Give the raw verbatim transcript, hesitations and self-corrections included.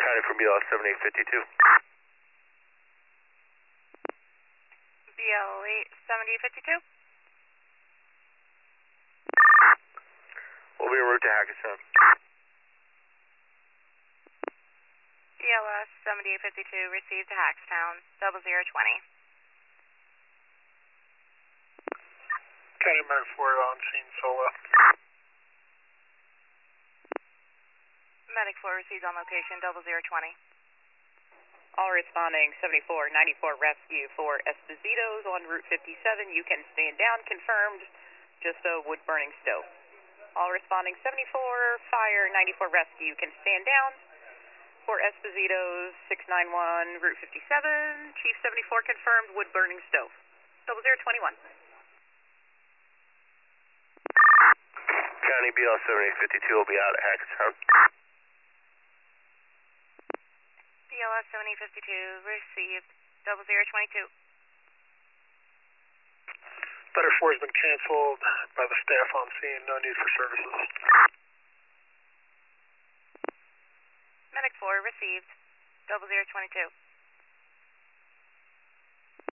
County from B L S seventy-eight fifty-two. B L eight seventy-eight fifty-two. We'll be en route to Hackettstown. B L S seventy-eight fifty-two, received to Hackstown, double zero twenty. County Medic four on scene, solo. Medic four received on location, double zero twenty. All responding, seventy-four ninety-four rescue for Espositos on Route fifty-seven. You can stand down, confirmed, just a wood burning stove. All responding, seventy-four fire ninety-four rescue, you can stand down. For Espositos six nine one Route fifty-seven, Chief seventy-four confirmed, wood burning stove. double zero twenty-one. County B L S seventy-eight fifty-two will be out at Hackettstown. B L S seventy-eight fifty-two, received, double zero twenty-two. Better four has been canceled by the staff on scene, no need for services. Medic four received, double zero twenty-two.